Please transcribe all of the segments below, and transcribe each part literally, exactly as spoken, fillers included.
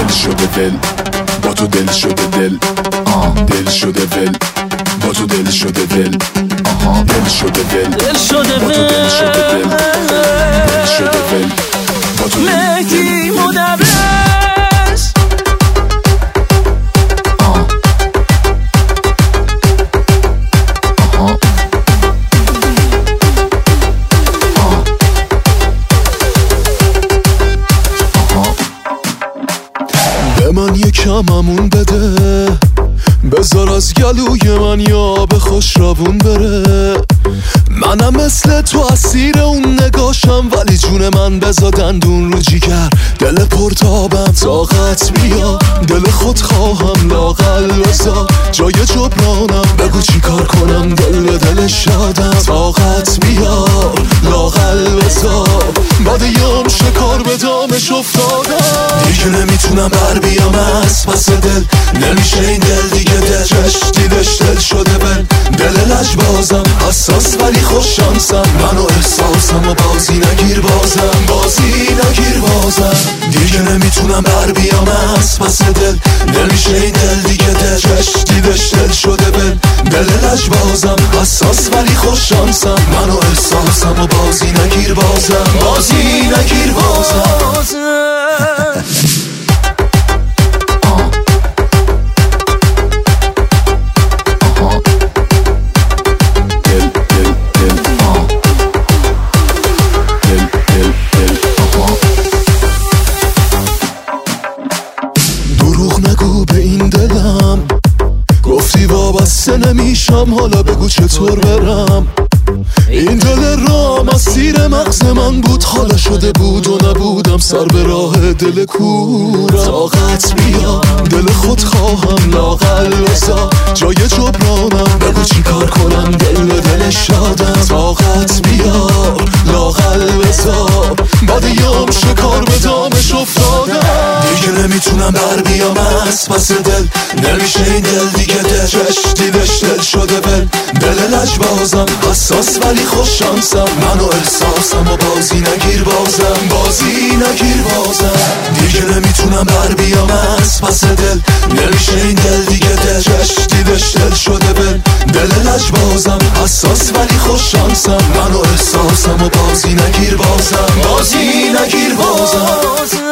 شده ول، با تو دل شده دل، آه دل شده ول، با تو دل شده ول، آها دل شده ول، دل شده با تو دل شده دل، دل شده ول، با تو مهدی مدرس. به من یکممون بده، بذار از گلوی من یا به خوش روون بره. منم مثل تو اسیر اون نگاشم، ولی جون من بذار دندون رو جیگر. دل پرتابم طاقت بیا، دل خود خواهم لاغل بذار. جای جبرانم بگو چی کار کنم، دل به دل شادم. طاقت بیا لاغل بذار، بعد یام شکار به دامش افتادم. دیگه نمیتونم بر بیام از پس دل، نمیشه این دل دیگه دل چش دیدش دل شده بل. دل لجبازم حساس ولی خوش شانسم، منو احساسم و بازی نگیر بازم، بازی نگیر بازم. دیگه نمیتونم بر بیام از پس دل، نمیشه این دل دیگه دل چش دیدش دل شده بل. دل لجبازم حساس ولی خوش شانسم، منو احساسم و بازی نگیر بازم، بازی نگیر بازم. نگو به این دلم، گفتی وابسته نمیشم، حالا بگو چطور برم. این دل رام از سیر مغز من بود، حالا شده بود و نبودم، سر به راه دل کورم. طاقت بیا دل خود خواهم لاغل بذار، جای جبرانم بگو چی کار کنم، دل به دل شادم. طاقت بیا لاغل بذار، بعد یام شکار به دامش افتادم. دیگه نمیتونم بر بیام از پس دل، نمیشه این دل دیگه دل چش دیدش دل شده بل. دل لجبازم حساس ولی خوش شانسم، منو احساسم و بازی نگیر بازم، بازی نگیر بازم. دیگه نمیتونم بر بیام از پس دل، نمیشه این دل دیگه دل چش دیدش دل شده بل. دل لجبازم حساس ولی خوش شانسم، منو احساسم و بازی نگیر بازم، بازی نگیر بازم.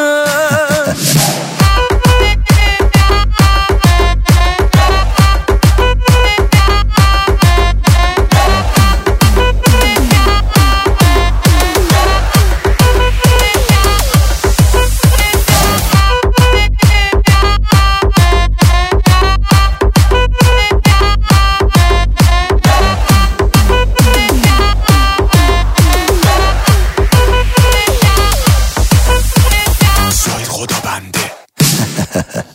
خدا بنده